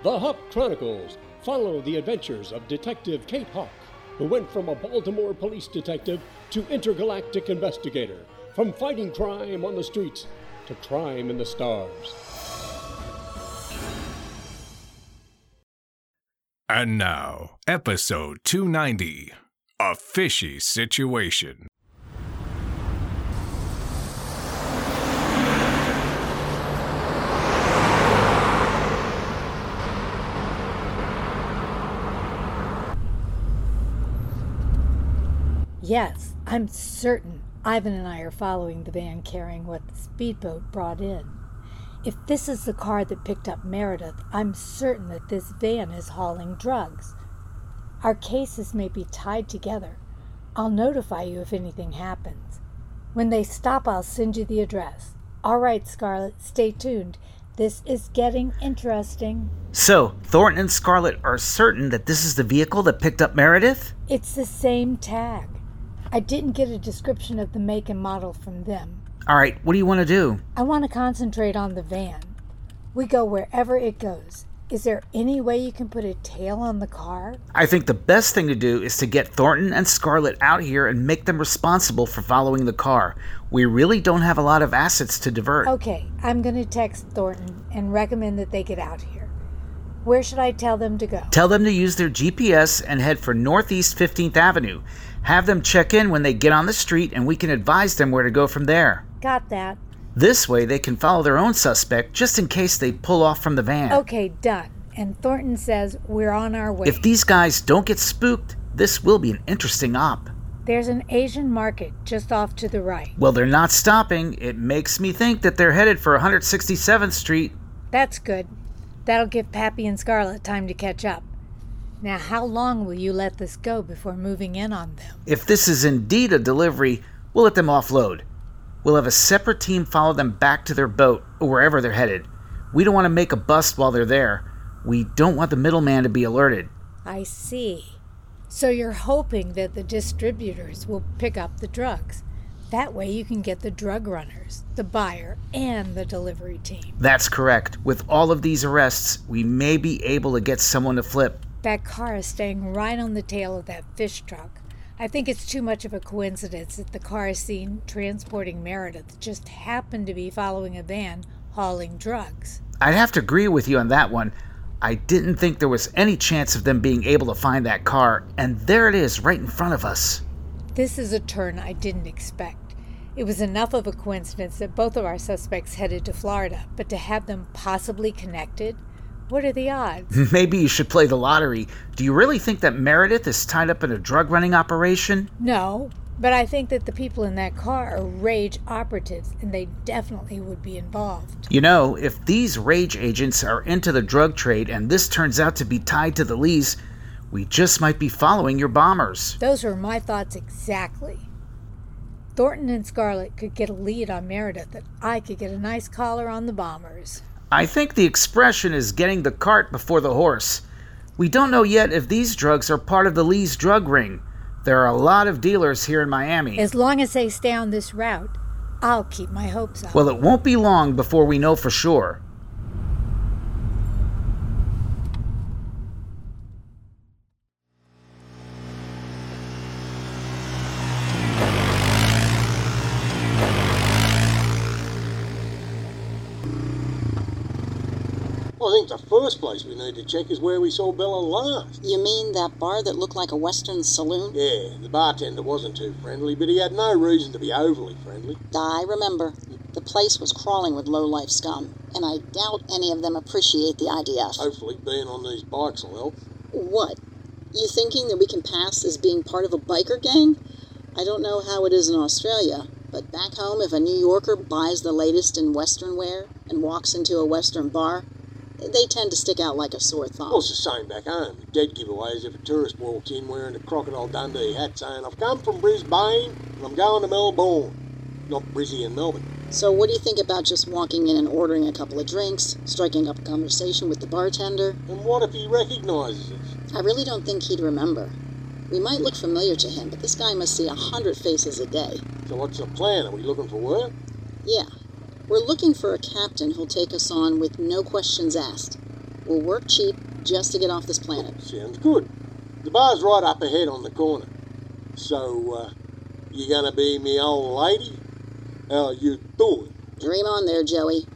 The Hawk Chronicles follow the adventures of Detective Kate Hawk, who went from a Baltimore police detective to intergalactic investigator, from fighting crime on the streets to crime in the stars. And now, episode 290, A Fishy Situation. Yes, I'm certain Ivan and I are following the van carrying what the speedboat brought in. If this is the car that picked up Meredith, I'm certain that this van is hauling drugs. Our cases may be tied together. I'll notify you if anything happens. When they stop, I'll send you the address. All right, Scarlett, stay tuned. This is getting interesting. So, Thornton and Scarlett are certain that this is the vehicle that picked up Meredith? It's the same tag. I didn't get a description of the make and model from them. All right, what do you want to do? I want to concentrate on the van. We go wherever it goes. Is there any way you can put a tail on the car? I think the best thing to do is to get Thornton and Scarlett out here and make them responsible for following the car. We really don't have a lot of assets to divert. Okay, I'm going to text Thornton and recommend that they get out here. Where should I tell them to go? Tell them to use their GPS and head for Northeast 15th Avenue. Have them check in when they get on the street and we can advise them where to go from there. Got that. This way they can follow their own suspect just in case they pull off from the van. Okay, done. And Thornton says we're on our way. If these guys don't get spooked, this will be an interesting op. There's an Asian market just off to the right. Well, they're not stopping. It makes me think that they're headed for 167th Street. That's good. That'll give Pappy and Scarlett time to catch up. Now, how long will you let this go before moving in on them? If this is indeed a delivery, we'll let them offload. We'll have a separate team follow them back to their boat or wherever they're headed. We don't want to make a bust while they're there. We don't want the middleman to be alerted. I see. So you're hoping that the distributors will pick up the drugs. That way you can get the drug runners, the buyer, and the delivery team. That's correct. With all of these arrests, we may be able to get someone to flip. That car is staying right on the tail of that fish truck. I think it's too much of a coincidence that the car seen transporting Meredith just happened to be following a van hauling drugs. I'd have to agree with you on that one. I didn't think there was any chance of them being able to find that car, and there it is right in front of us. This is a turn I didn't expect. It was enough of a coincidence that both of our suspects headed to Florida, but to have them possibly connected? What are the odds? Maybe you should play the lottery. Do you really think that Meredith is tied up in a drug-running operation? No, but I think that the people in that car are rage operatives, and they definitely would be involved. You know, if these rage agents are into the drug trade and this turns out to be tied to the Lees, we just might be following your bombers. Those were my thoughts exactly. Thornton and Scarlett could get a lead on Meredith, and I could get a nice collar on the bombers. I think the expression is getting the cart before the horse. We don't know yet if these drugs are part of the Lee's drug ring. There are a lot of dealers here in Miami. As long as they stay on this route, I'll keep my hopes up. Well, it won't be long before we know for sure. I think the first place we need to check is where we saw Bella last. You mean that bar that looked like a Western saloon? Yeah, the bartender wasn't too friendly, but he had no reason to be overly friendly. I remember. The place was crawling with low-life scum, and I doubt any of them appreciate the IDF. Hopefully being on these bikes will help. What? You thinking that we can pass as being part of a biker gang? I don't know how it is in Australia, but back home if a New Yorker buys the latest in Western wear and walks into a Western bar, they tend to stick out like a sore thumb. Well, it's the same back home. Dead giveaways if a tourist walks in wearing a Crocodile Dundee hat saying, I've come from Brisbane and I'm going to Melbourne. Not Brizzy and Melbourne. So what do you think about just walking in and ordering a couple of drinks, striking up a conversation with the bartender? And what if he recognises us? I really don't think he'd remember. We might look familiar to him, but this guy must see 100 faces a day. So what's the plan? Are we looking for work? Yeah. We're looking for a captain who'll take us on with no questions asked. We'll work cheap just to get off this planet. Sounds good. The bar's right up ahead on the corner. So, you gonna be me old lady? How you doing? Dream on there, Joey.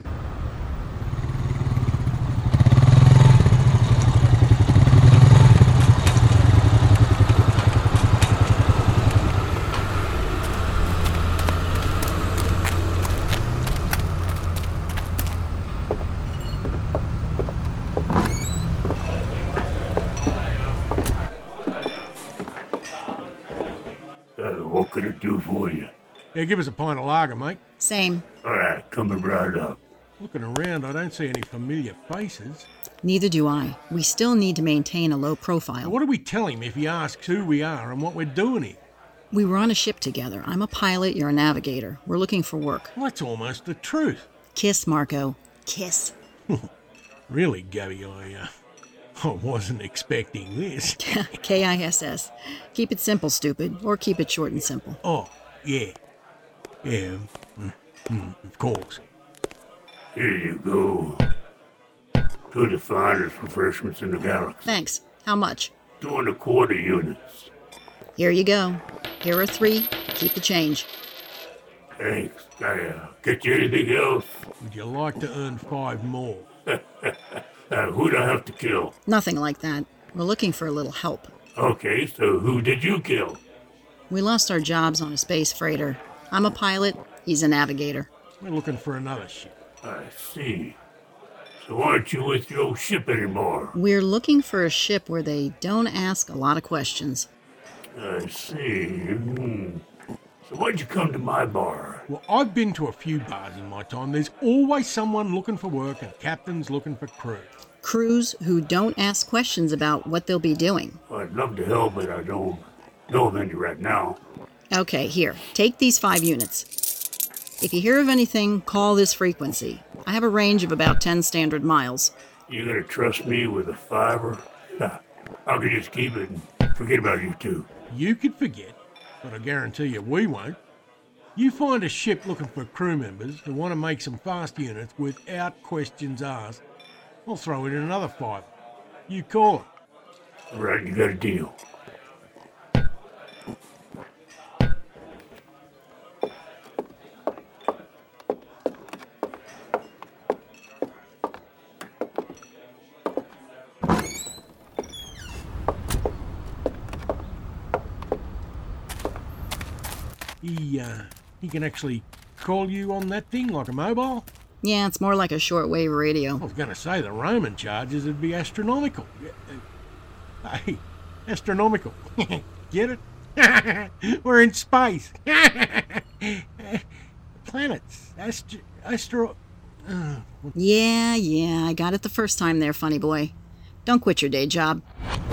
What could it do for you? Yeah, give us a pint of lager, mate. Same. All right, coming right up. Looking around, I don't see any familiar faces. Neither do I. We still need to maintain a low Now, profile. what do we tell him if he asks who we are and what we're doing here? We were on a ship together. I'm a pilot, you're a navigator. We're looking for work. Well, that's almost the truth. Kiss, Marco. Kiss. Really, Gabby, I wasn't expecting this. K-I-S-S. Keep it simple, stupid. Or keep it short and simple. Oh, yeah. Yeah, of course. Here you go. Two of the finest refreshments in the galaxy. Thanks. How much? 2 1/4 units. Here you go. Here are 3. Keep the change. Thanks. Get you anything else? Would you like to earn 5 more? Who'd I have to kill? Nothing like that. We're looking for a little help. Okay, so who did you kill? We lost our jobs on a space freighter. I'm a pilot. He's a navigator. We're looking for another ship. I see. So aren't you with your ship anymore? We're looking for a ship where they don't ask a lot of questions. I see. So why'd you come to my bar? Well, I've been to a few bars in my time. There's always someone looking for work and captains looking for crew. Crews who don't ask questions about what they'll be doing. I'd love to help, but I don't know of any right now. Okay, here. Take these 5 units. If you hear of anything, call this frequency. I have a range of about 10 standard miles. You gonna trust me with a fiver? I could just keep it and forget about you two. You could forget, but I guarantee you we won't. You find a ship looking for crew members who want to make some fast units without questions asked, I'll throw in another 5. You call it. All right, you got a deal. He can actually call you on that thing like a mobile? Yeah, it's more like a shortwave radio. I was going to say the roaming charges would be astronomical. Hey, astronomical. Get it? We're in space. Planets. Yeah, I got it the first time there, funny boy. Don't quit your day job.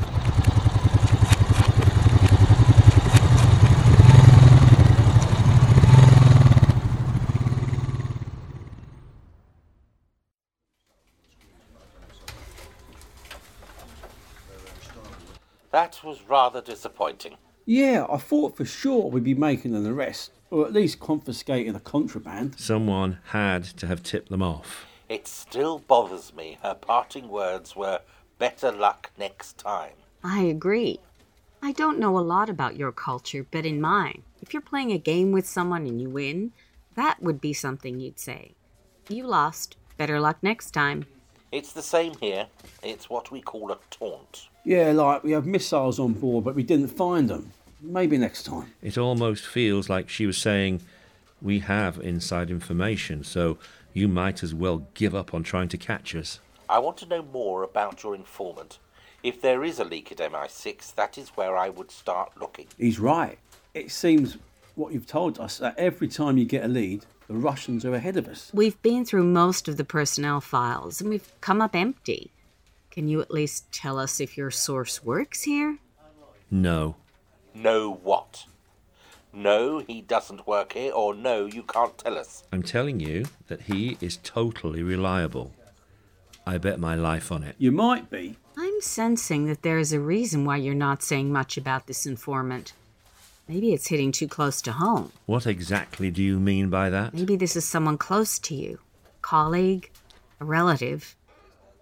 That was rather disappointing. Yeah, I thought for sure we'd be making an arrest, or at least confiscating the contraband. Someone had to have tipped them off. It still bothers me her parting words were, "Better luck next time." I agree. I don't know a lot about your culture, but in mine, if you're playing a game with someone and you win, that would be something you'd say. You lost. Better luck next time. It's the same here. It's what we call a taunt. Yeah, like we have missiles on board, but we didn't find them. Maybe next time. It almost feels like she was saying, we have inside information, so you might as well give up on trying to catch us. I want to know more about your informant. If there is a leak at MI6, that is where I would start looking. He's right. It seems what you've told us, that every time you get a lead, the Russians are ahead of us. We've been through most of the personnel files, and we've come up empty. Can you at least tell us if your source works here? No. No what? No, he doesn't work here, or no, you can't tell us. I'm telling you that he is totally reliable. I bet my life on it. You might be. I'm sensing that there is a reason why you're not saying much about this informant. Maybe it's hitting too close to home. What exactly do you mean by that? Maybe this is someone close to you. Colleague, a relative.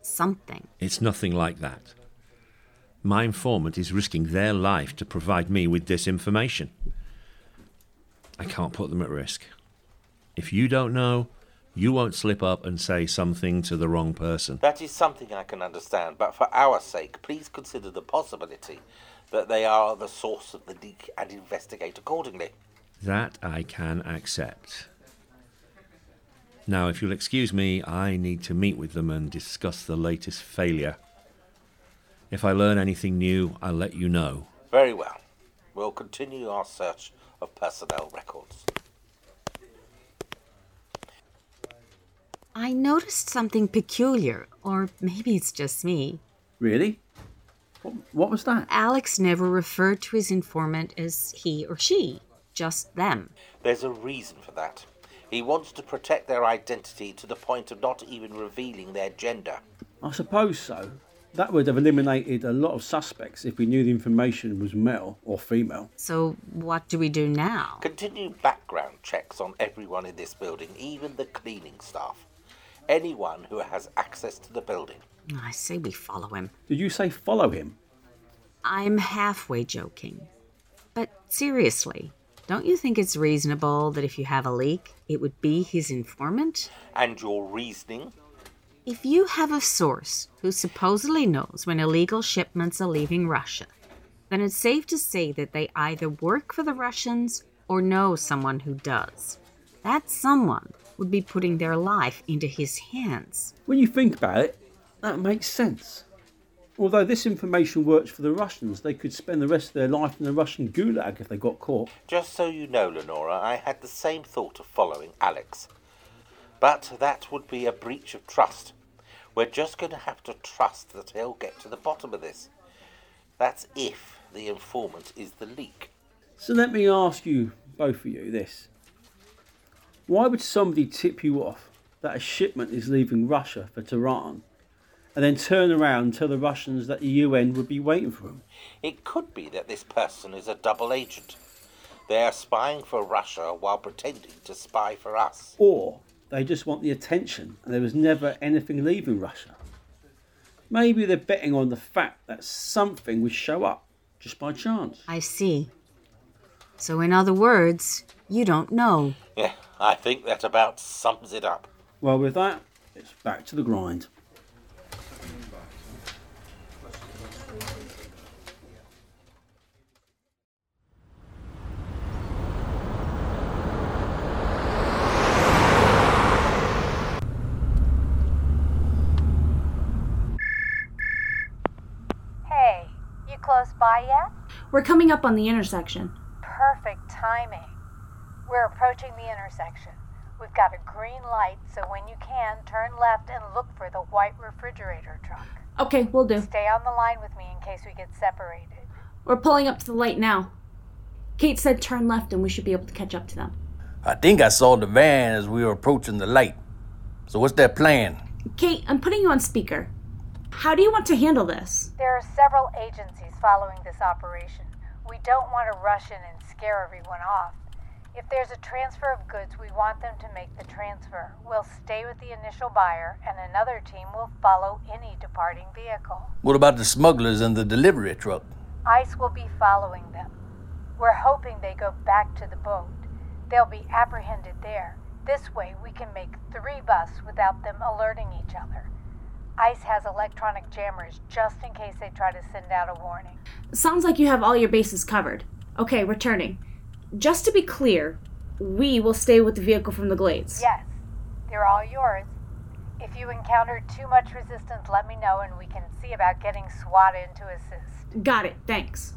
something. It's nothing like that. My informant is risking their life to provide me with this information. I can't put them at risk. If you don't know, you won't slip up and say something to the wrong person. That is something I can understand, but for our sake, please consider the possibility that they are the source of the leak and investigate accordingly. That I can accept. Now, if you'll excuse me, I need to meet with them and discuss the latest failure. If I learn anything new, I'll let you know. Very well. We'll continue our search of personnel records. I noticed something peculiar, or maybe it's just me. Really? What was that? Alex never referred to his informant as he or she, just them. There's a reason for that. He wants to protect their identity to the point of not even revealing their gender. I suppose so. That would have eliminated a lot of suspects if we knew the information was male or female. So what do we do now? Continue background checks on everyone in this building, even the cleaning staff. Anyone who has access to the building. I say we follow him. Did you say follow him? I'm halfway joking. But seriously, don't you think it's reasonable that if you have a leak, it would be his informant? And your reasoning? If you have a source who supposedly knows when illegal shipments are leaving Russia, then it's safe to say that they either work for the Russians or know someone who does. That someone would be putting their life into his hands. When you think about it, that makes sense. Although this information works for the Russians, they could spend the rest of their life in the Russian gulag if they got caught. Just so you know, Lenora, I had the same thought of following Alex. But that would be a breach of trust. We're just going to have to trust that he'll get to the bottom of this. That's if the informant is the leak. So let me ask you, both of you, this. Why would somebody tip you off that a shipment is leaving Russia for Tehran and then turn around and tell the Russians that the UN would be waiting for them? It could be that this person is a double agent. They are spying for Russia while pretending to spy for us. Or they just want the attention and there was never anything leaving Russia. Maybe they're betting on the fact that something would show up just by chance. I see. So in other words, you don't know. Yeah, I think that about sums it up. Well, with that, it's back to the grind. Hey, you close by yet? We're coming up on the intersection. Perfect timing. We're approaching the intersection. We've got a green light, so when you can, turn left and look for the white refrigerator truck. Okay, we'll do. Stay on the line with me in case we get separated. We're pulling up to the light now. Kate said turn left and we should be able to catch up to them. I think I saw the van as we were approaching the light. So what's their plan? Kate, I'm putting you on speaker. How do you want to handle this? There are several agencies following this operation. We don't want to rush in and scare everyone off. If there's a transfer of goods, we want them to make the transfer. We'll stay with the initial buyer, and another team will follow any departing vehicle. What about the smugglers and the delivery truck? ICE will be following them. We're hoping they go back to the boat. They'll be apprehended there. This way, we can make 3 busts without them alerting each other. ICE has electronic jammers just in case they try to send out a warning. Sounds like you have all your bases covered. Okay, returning. Just to be clear, we will stay with the vehicle from the Glades. Yes, they're all yours. If you encounter too much resistance, let me know and we can see about getting SWAT in to assist. Got it, thanks.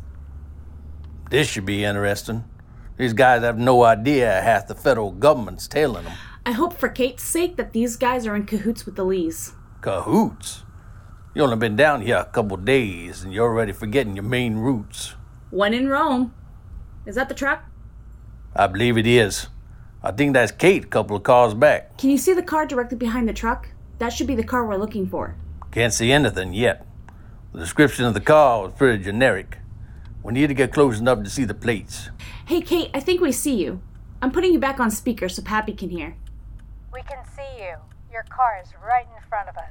This should be interesting. These guys have no idea half the federal government's tailing them. I hope for Kate's sake that these guys are in cahoots with the Lees. Cahoots? You only been down here a couple days and you're already forgetting your main routes. When in Rome. Is that the truck? I believe it is. I think that's Kate a couple of cars back. Can you see the car directly behind the truck? That should be the car we're looking for. Can't see anything yet. The description of the car was pretty generic. We need to get close enough to see the plates. Hey, Kate, I think we see you. I'm putting you back on speaker so Pappy can hear. We can see you. Your car is right in front of us.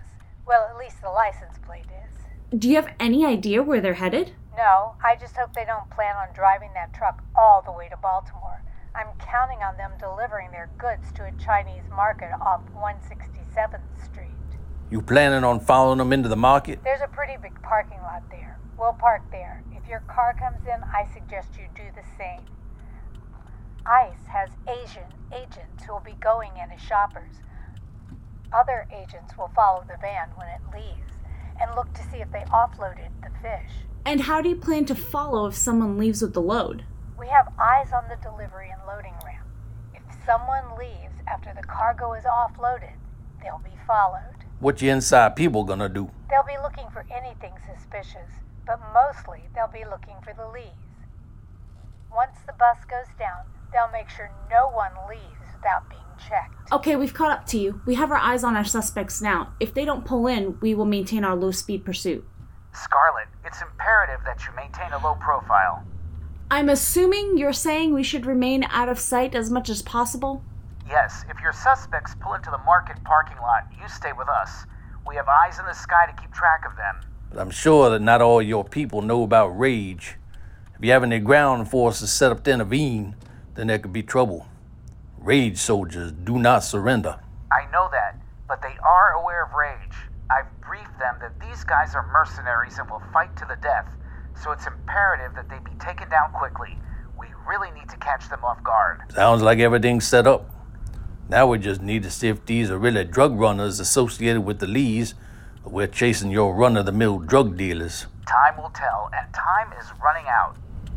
Well, at least the license plate is. Do you have any idea where they're headed? No, I just hope they don't plan on driving that truck all the way to Baltimore. I'm counting on them delivering their goods to a Chinese market off 167th Street. You planning on following them into the market? There's a pretty big parking lot there. We'll park there. If your car comes in, I suggest you do the same. ICE has Asian agents who will be going in as shoppers. Other agents will follow the van when it leaves and look to see if they offloaded the fish. And how do you plan to follow if someone leaves with the load? We have eyes on the delivery and loading ramp. If someone leaves after the cargo is offloaded, they'll be followed. What your inside people gonna do? They'll be looking for anything suspicious, but mostly they'll be looking for the leads. Once the bus goes down, they'll make sure no one leaves without being checked. Okay, we've caught up to you. We have our eyes on our suspects now. If they don't pull in, we will maintain our low-speed pursuit. Scarlet, it's imperative that you maintain a low profile. I'm assuming you're saying we should remain out of sight as much as possible? Yes, if your suspects pull into the market parking lot, you stay with us. We have eyes in the sky to keep track of them. But I'm sure that not all your people know about Rage. If you have any ground forces set up to intervene, then there could be trouble. Rage soldiers do not surrender. I know that, but they are aware of Rage. I've briefed them that these guys are mercenaries and will fight to the death, so it's imperative that they be taken down quickly. We really need to catch them off guard. Sounds like everything's set up. Now we just need to see if these are really drug runners associated with the Lees, or we're chasing your run-of-the-mill drug dealers. Time will tell, and time is running out.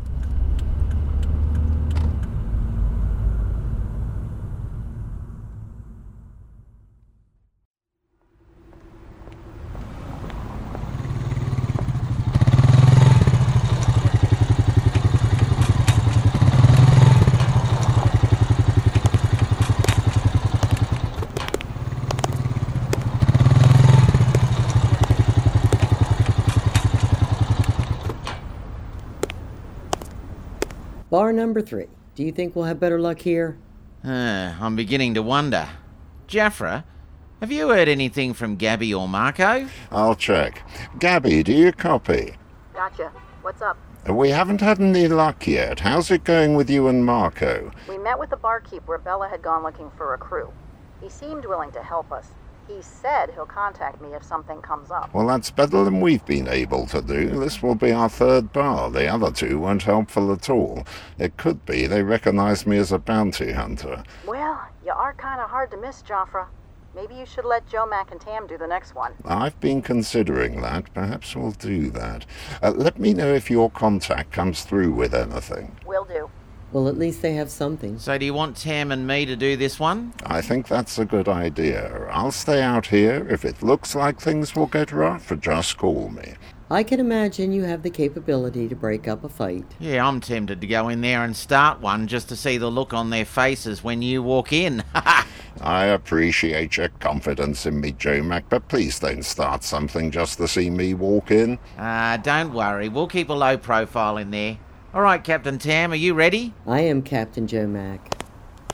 Bar number 3. Do you think we'll have better luck here? I'm beginning to wonder. Jaffra, have you heard anything from Gabby or Marco? I'll check. Gabby, do you copy? Gotcha. What's up? We haven't had any luck yet. How's it going with you and Marco? We met with the barkeep where Bella had gone looking for a crew. He seemed willing to help us. He said he'll contact me if something comes up. Well, that's better than we've been able to do. This will be our third bar. The other two weren't helpful at all. It could be they recognized me as a bounty hunter. Well, you are kind of hard to miss, Joffre. Maybe you should let Joe Mac and Tam do the next one. I've been considering that. Perhaps we'll do that. Let me know if your contact comes through with anything. Will do. Well, at least they have something. So do you want Tam and me to do this one? I think that's a good idea. I'll stay out here. If it looks like things will get rough, just call me. I can imagine you have the capability to break up a fight. Yeah, I'm tempted to go in there and start one just to see the look on their faces when you walk in. I appreciate your confidence in me, Joe Mac, but please don't start something just to see me walk in. Don't worry. We'll keep a low profile in there. All right, Captain Tam, are you ready? I am Captain Joe Mac.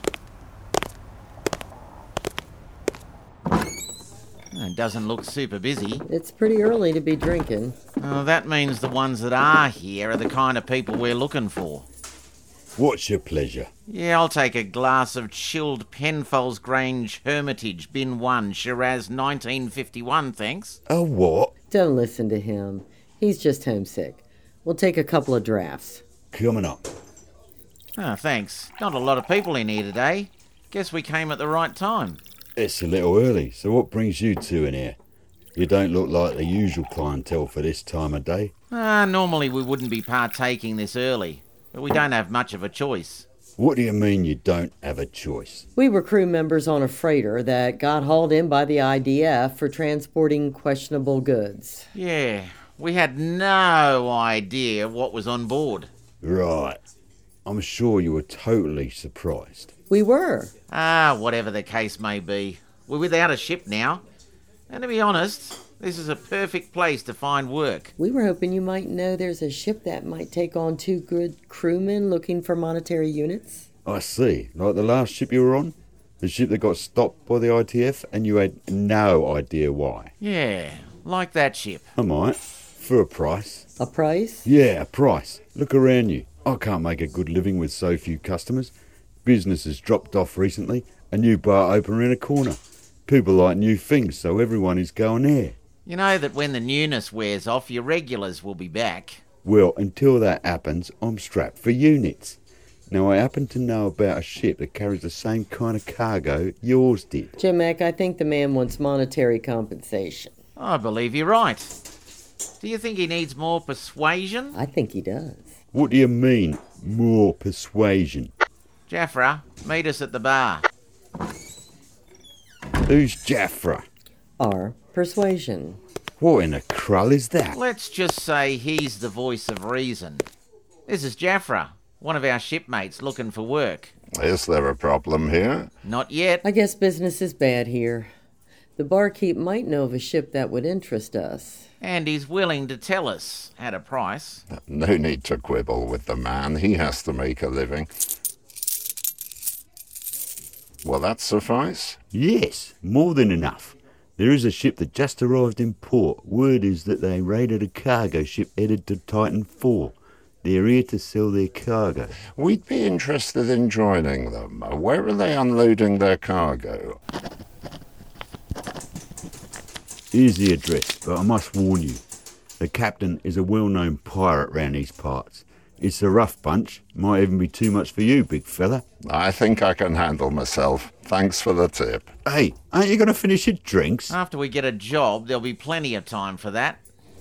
It doesn't look super busy. It's pretty early to be drinking. Oh, that means the ones that are here are the kind of people we're looking for. What's your pleasure? Yeah, I'll take a glass of chilled Penfolds Grange Hermitage, Bin 1, Shiraz 1951, thanks. A what? Don't listen to him. He's just homesick. We'll take a couple of drafts. Coming up. Thanks. Not a lot of people in here today. Guess we came at the right time. It's a little early, so what brings you two in here? You don't look like the usual clientele for this time of day. Normally we wouldn't be partaking this early, but we don't have much of a choice. What do you mean you don't have a choice? We were crew members on a freighter that got hauled in by the IDF for transporting questionable goods. Yeah, we had no idea what was on board. Right. I'm sure you were totally surprised. We were. Whatever the case may be. We're without a ship now. And to be honest, this is a perfect place to find work. We were hoping you might know there's a ship that might take on 2 good crewmen looking for monetary units. I see. Like the last ship you were on? The ship that got stopped by the ITF and you had no idea why. Yeah, like that ship. I might. For a price. A price? Yeah, a price. Look around you. I can't make a good living with so few customers. Business has dropped off recently. A new bar open around a corner. People like new things, so everyone is going there. You know that when the newness wears off, your regulars will be back. Well, until that happens, I'm strapped for units. Now, I happen to know about a ship that carries the same kind of cargo yours did. Jim Mack, I think the man wants monetary compensation. I believe you're right. Do you think he needs more persuasion? I think he does. What do you mean, more persuasion? Jaffra, meet us at the bar. Who's Jaffra? Our persuasion. What in the krull is that? Let's just say he's the voice of reason. This is Jaffra, one of our shipmates looking for work. Is there a problem here? Not yet. I guess business is bad here. The barkeep might know of a ship that would interest us. And he's willing to tell us at a price. No need to quibble with the man. He has to make a living. Will that suffice? Yes, more than enough. There is a ship that just arrived in port. Word is that they raided a cargo ship headed to Titan 4. They're here to sell their cargo. We'd be interested in joining them. Where are they unloading their cargo? Here's the address, but I must warn you. The captain is a well-known pirate round these parts. It's a rough bunch. Might even be too much for you, big fella. I think I can handle myself. Thanks for the tip. Hey, aren't you going to finish your drinks? After we get a job, there'll be plenty of time for that.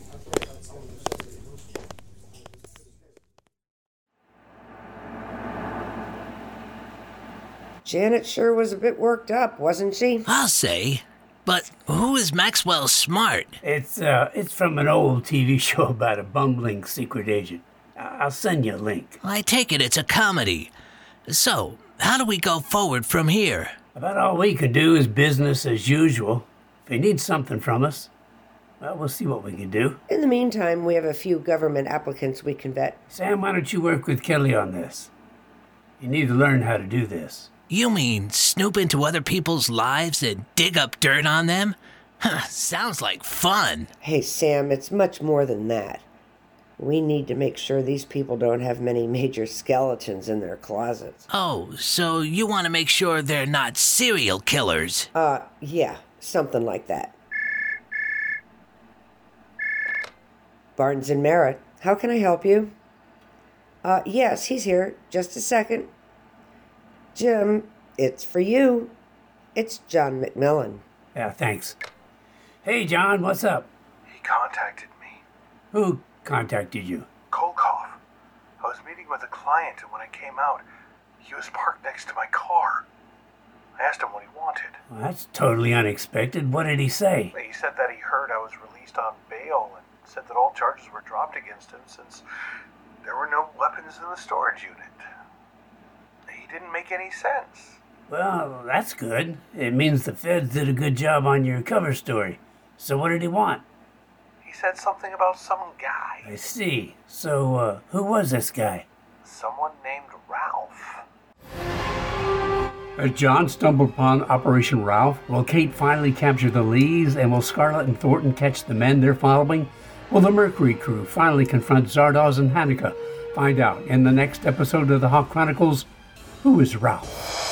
Janet sure was a bit worked up, wasn't she? I'll say. But who is Maxwell Smart? It's from an old TV show about a bumbling secret agent. I'll send you a link. I take it it's a comedy. So, how do we go forward from here? About all we can do is business as usual. If he needs something from us, well, we'll see what we can do. In the meantime, we have a few government applicants we can vet. Sam, why don't you work with Kelly on this? You need to learn how to do this. You mean snoop into other people's lives and dig up dirt on them? Sounds like fun. Hey, Sam, it's much more than that. We need to make sure these people don't have many major skeletons in their closets. Oh, so you want to make sure they're not serial killers? Yeah, something like that. Barnes and Merritt, how can I help you? Yes, he's here. Just a second. Jim, it's for you. It's John McMillan. Yeah, thanks. Hey, John, what's up? He contacted me. Who contacted you? Kolkov. I was meeting with a client, and when I came out, he was parked next to my car. I asked him what he wanted. Well, that's totally unexpected. What did he say? He said that he heard I was released on bail and said that all charges were dropped against him since there were no weapons in the storage unit. He didn't make any sense. Well, that's good. It means the feds did a good job on your cover story. So what did he want? He said something about some guy. I see. So, who was this guy? Someone named Ralph. As John stumbled upon Operation Ralph, will Kate finally capture the Lees, and will Scarlett and Thornton catch the men they're following? Will the Mercury crew finally confront Zardoz and Hanukkah? Find out in the next episode of the Hawk Chronicles, who is Ralph?